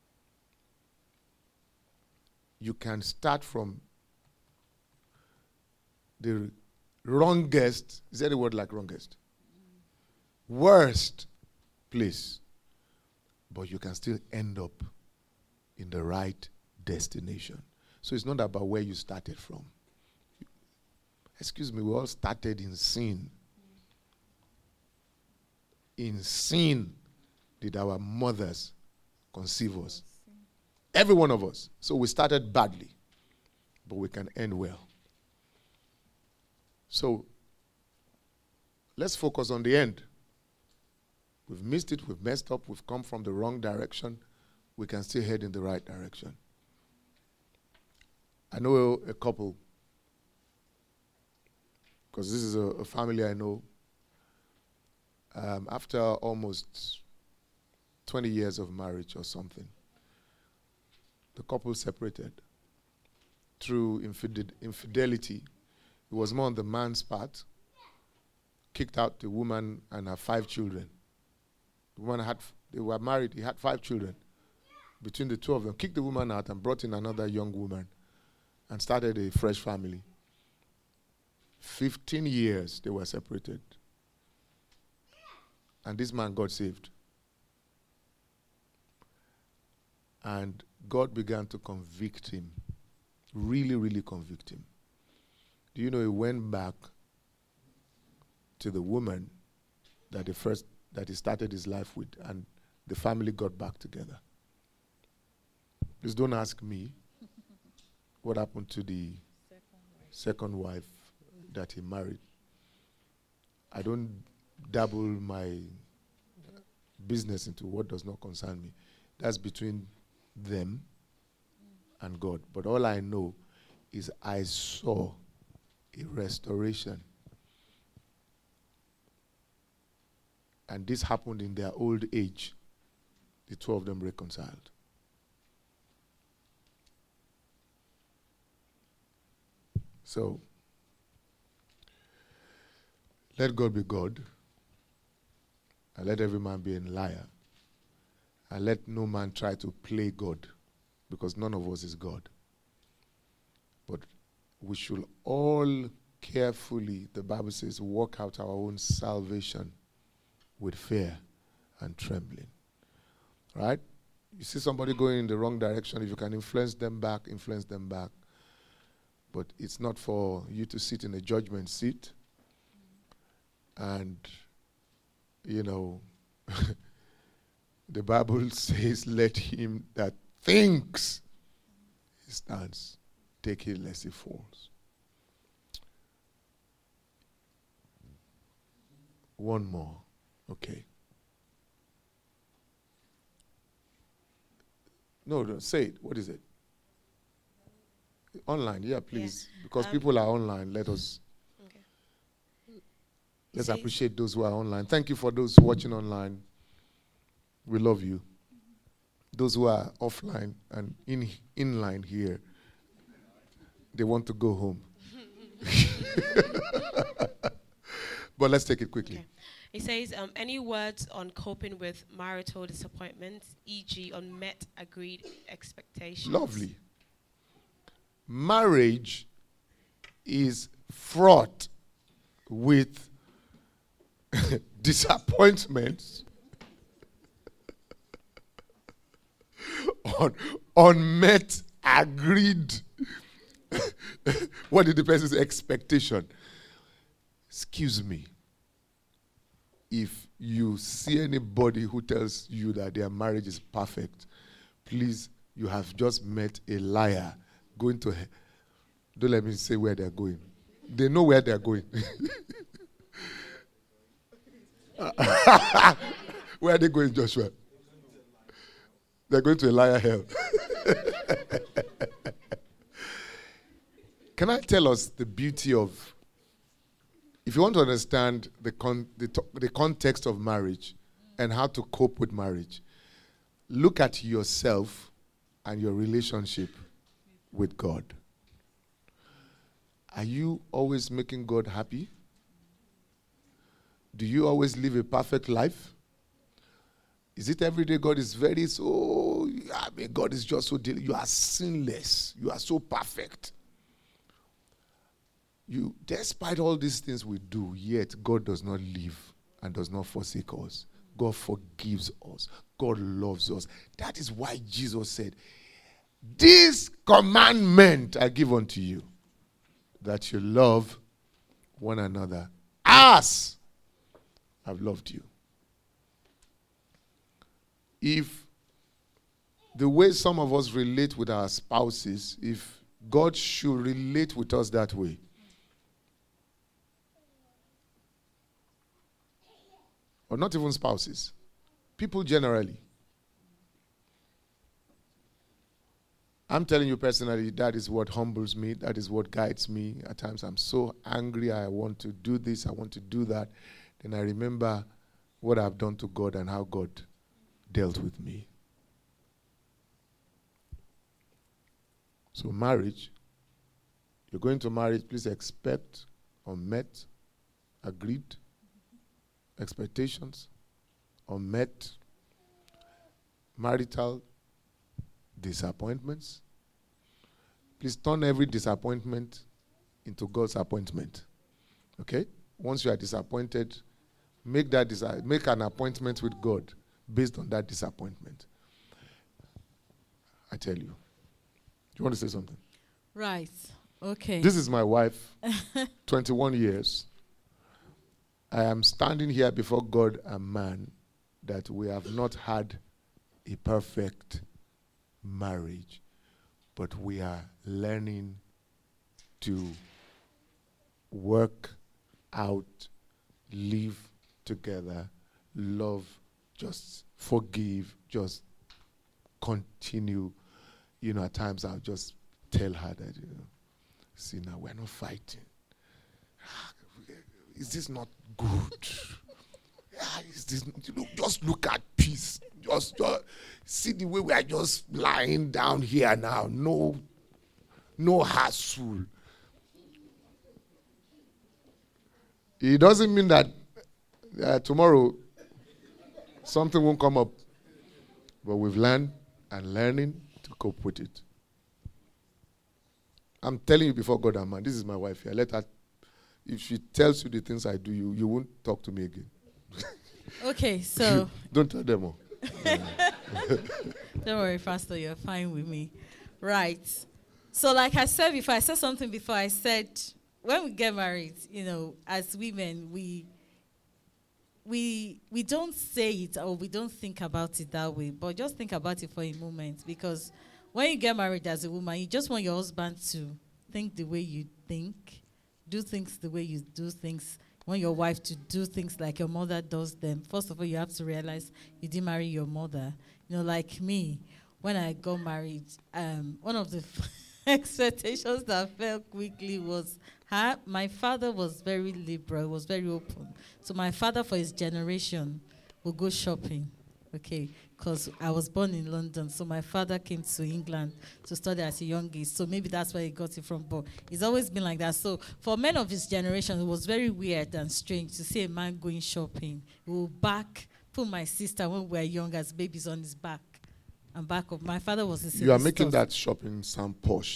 You can start from the wrongest, is there a word like wrongest? Worst place. But you can still end up in the right destination. So it's not about where you started from. Excuse me, we all started in sin. In sin did our mothers conceive us. Every one of us. So we started badly, but we can end well. So let's focus on the end. We've missed it, we've messed up, we've come from the wrong direction. We can still head in the right direction. I know a couple, because this is a, a family I know. Um, after almost twenty years of marriage or something, the couple separated through infide- infidelity. It was more on the man's part. Kicked out the woman and her five children. The woman had, f- they were married, he had five children. Between the two of them, kicked the woman out and brought in another young woman and started a fresh family. Fifteen years they were separated. And this man got saved. And God began to convict him. Really, really convict him. Do you know he went back to the woman that he first that he started his life with, and the family got back together. Please don't ask me what happened to the second wife, second wife that he married. I don't dabble my business into what does not concern me. That's between them and God. But all I know is I saw a restoration. And this happened in their old age. The two of them reconciled. So, let God be God, and let every man be a liar, and let no man try to play God, because none of us is God. But we should all carefully, the Bible says, work out our own salvation with fear and trembling. Right? You see somebody going in the wrong direction, if you can influence them back, influence them back. But it's not for you to sit in a judgment seat and, you know, the Bible says, let him that thinks he stands take heed lest he falls. One more. Okay. No, no, say it. What is it? Online, yeah, please. Yeah. Because um, people are online. Let us okay. Let's appreciate those who are online. Thank you for those watching online. We love you. Those who are offline and in inline here, they want to go home. But let's take it quickly. Okay. It says, um, any words on coping with marital disappointments, for example unmet agreed expectations? Lovely. Marriage is fraught with disappointments, on unmet agreed what is the person's expectation. Excuse me. if you see anybody who tells you that their marriage is perfect, please, you have just met a liar going to hell. Don't let me say where they're going. They know where they're going. Where are they going, Joshua? They're going to a liar hell. Can I tell us the beauty of, if you want to understand the, con, the, to, the context of marriage and how to cope with marriage, look at yourself and your relationship with God. Are you always making God happy? Do you always live a perfect life? Is it every day God is very so, I mean, God is just so, you are sinless. You are so perfect. You, despite all these things we do, yet God does not leave and does not forsake us. God forgives us. God loves us. That is why Jesus said, this commandment I give unto you, that you love one another as I've loved you. If the way some of us relate with our spouses, if God should relate with us that way, or not even spouses, people generally, I'm telling you personally, that is what humbles me. That is what guides me. At times I'm so angry. I want to do this. I want to do that. Then I remember what I've done to God and how God dealt with me. So marriage, you're going to marriage, please expect unmet, agreed expectations, unmet marital disappointments. Please turn every disappointment into God's appointment. Okay? Once you are disappointed, make that desi- make an appointment with God based on that disappointment. I tell you. Do you want to say something? Right. Okay. This is my wife, twenty-one years. I am standing here before God and man that we have not had a perfect marriage, but we are learning to work out, live together, love, just forgive, just continue. You know, at times I'll just tell her that, you know, see, now we're not fighting. Is this not good? Is this, you know, just look at peace. Just, just see the way we are just lying down here now. No, no hassle. It doesn't mean that uh, tomorrow something won't come up. But we've learned and learning to cope with it. I'm telling you before God and man, this is my wife here. Let her, if she tells you the things I do, you, you won't talk to me again. Okay, so. Don't tell them all. Don't worry, Pastor, you're fine with me. Right. So like I said before, I said something before. I said, when we get married, you know, as women, we we we don't say it or we don't think about it that way, but just think about it for a moment, because when you get married as a woman, you just want your husband to think the way you think, do things the way you do things. You want your wife to do things like your mother does them. First of all, you have to realize you didn't marry your mother. You know, like me, when I got married, um, one of the expectations that fell quickly was, huh? My father was very liberal, was very open. So my father, for his generation, would go shopping, okay, because I was born in London. So my father came to England to study at a young age. So maybe that's where he got it from. But it's always been like that. So for men of his generation, it was very weird and strange to see a man going shopping. He would back, put my sister when we were young as babies on his back. And back up. My father was a You are making that shopping sound posh.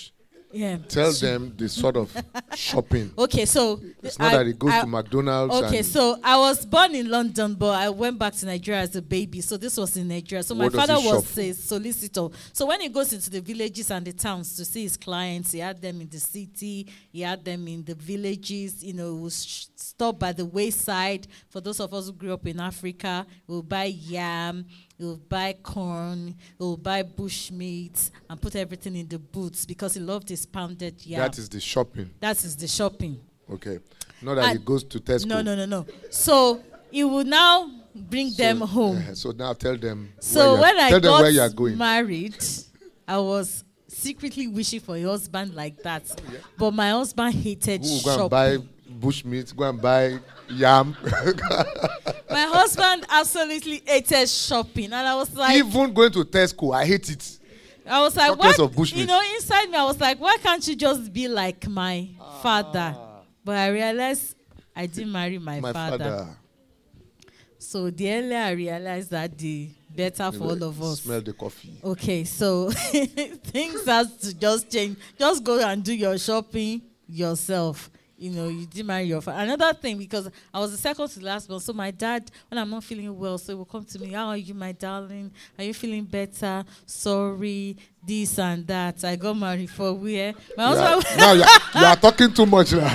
Yeah. Tell them the sort of shopping. Okay, so It's not I- that it goes I- to McDonald's. Okay, and so I was born in London, but I went back to Nigeria as a baby. So this was in Nigeria. So my What does father he was shop? a solicitor. So when he goes into the villages and the towns to see his clients, he had them in the city, he had them in the villages. You know, he would sh- stop by the wayside. For those of us who grew up in Africa, we'll buy yam, he'll buy corn, he'll buy bush meat, and put everything in the boots because he loved his pounded yam. that is the shopping. That is the shopping. Okay. Not that And- it goes to Tesco. No, no, no, no. So he would now bring So, them home. uh, so now tell them. So where you are- when I tell them got where you are going. married, I was secretly wishing for a husband like that. But my husband hated Who will go and shopping. buy bush meat? Go and buy yam. My husband absolutely hated shopping, and I was like, Even going to Tesco, I hate it. I was like, talk what? less of bush You meat. know, inside me, I was like, why can't you just be like my father? But I realized I didn't marry my, My father. father. So the earlier I realized that, the better for all of us. Smell the coffee. Okay, so things has to just change. Just go and do your shopping yourself. You know, you didn't marry your father. Another thing, because I was the second to the last one, so my dad, when I'm not feeling well, so he will come to me, how are you, my darling? Are you feeling better? Sorry, this and that. I got married for where? My Yeah. husband, Now you are, you are talking too much now.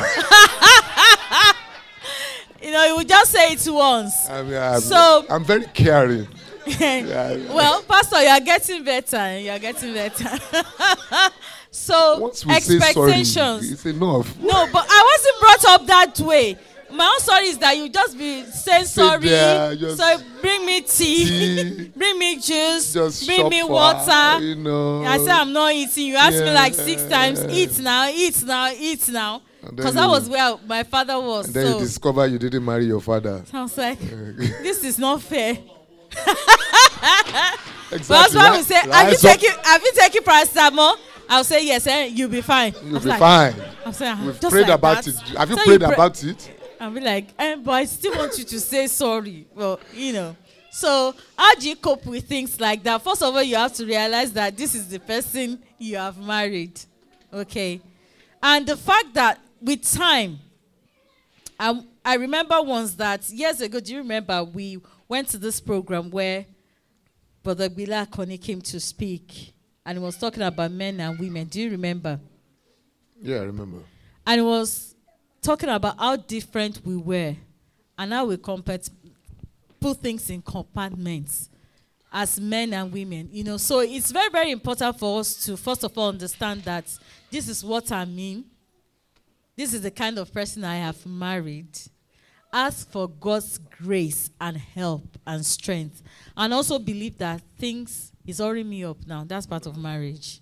you know, he would just say it once. I mean, I'm, So- I'm very caring. Yeah. Well, Pastor, you are getting better. You are getting better. So, Once we say sorry, expectations. it's enough. No, but I wasn't brought up that way. My own story is that you just be saying Sit sorry. there, just So bring me tea, tea, bring me juice, Just bring shop me for water. her, you know. I say I'm not eating. You ask me like Yeah. six times. Eat now, eat now, eat now. And then Because that you- was where my father was. And then So, you discover you didn't marry your father. so I was like, this is not fair. Exactly. But that's why we say, have you Rise up, taken, have you taken paracetamol? I'll say yes. Eh, you'll be fine. I You'll was be like, fine. I'm saying, We've just prayed like about that. it. Have you So prayed pray- about it? I'll be like, eh, but I still want you to say sorry. Well, you know. So how do you cope with things like that? First of all, you have to realize that this is the person you have married. Okay. And the fact that with time, I, I remember once that years ago, do you remember we went to this program where Brother Bila Kone came to speak and he was talking about men and women. Do you remember? Yeah, I remember. And it was talking about how different we were and how we compet- put things in compartments as men and women. You know, so it's very, very important for us to, first of all, understand that this is what I mean. This is the kind of person I have married. Ask for God's grace and help and strength. And also believe that things is hurrying me up now. That's part of marriage.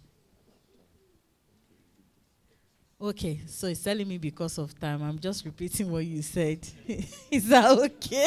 Okay, so it's telling me because of time. I'm just repeating what you said. Is that okay?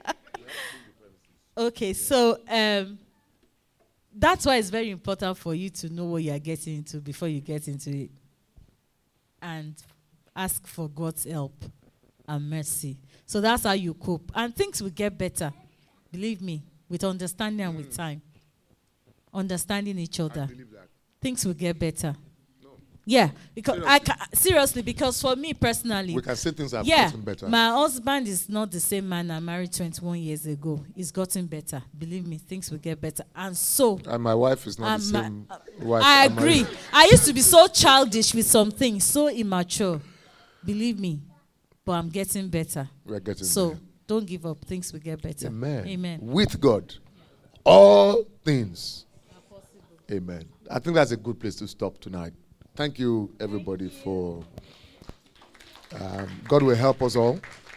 Okay, so um, that's why it's very important for you to know what you are getting into before you get into it. And ask for God's help and mercy. So that's how you cope. And things will get better. Believe me, with understanding and with time. Understanding each other. Things will get better. Yeah, because Seriously. I ca- seriously, because for me personally, We can say things have yeah, gotten better. my husband is not the same man I married twenty-one years ago. He's gotten better. Believe me, things will get better. And so, and my wife is not Um, the my- same wife. I I'm married. agree. I used to be so childish with some things, so immature. Believe me, but I'm getting better. We are getting So there. don't give up. Things will get better. Amen. Amen. With God, all things. Amen. I think that's a good place to stop tonight. Thank you, everybody, for. Um, God will help us all.